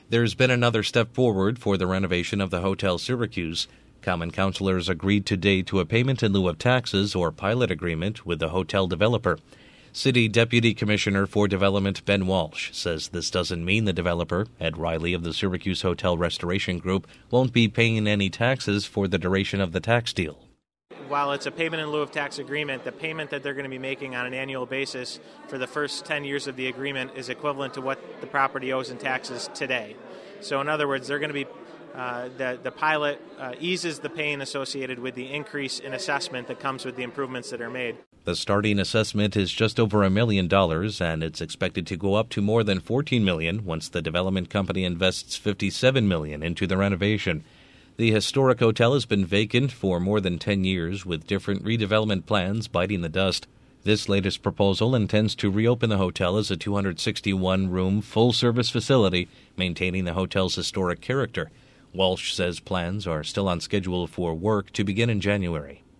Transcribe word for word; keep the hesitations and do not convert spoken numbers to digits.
There's been another step forward for the renovation of the Hotel Syracuse. Common councilors agreed today to a payment in lieu of taxes or pilot agreement with the hotel developer. City Deputy Commissioner for Development Ben Walsh says this doesn't mean the developer, Ed Riley of the Syracuse Hotel Restoration Group, won't be paying any taxes for the duration of the tax deal. While it's a payment in lieu of tax agreement, the payment that they're going to be making on an annual basis for the first ten years of the agreement is equivalent to what the property owes in taxes today. So in other words, they're going to be uh, the, the pilot uh, eases the pain associated with the increase in assessment that comes with the improvements that are made. The starting assessment is just over a million dollars, and it's expected to go up to more than fourteen million dollars once the development company invests fifty-seven million dollars into the renovation. The historic hotel has been vacant for more than ten years, with different redevelopment plans biting the dust. This latest proposal intends to reopen the hotel as a two hundred sixty-one room full-service facility, maintaining the hotel's historic character. Walsh says plans are still on schedule for work to begin in January.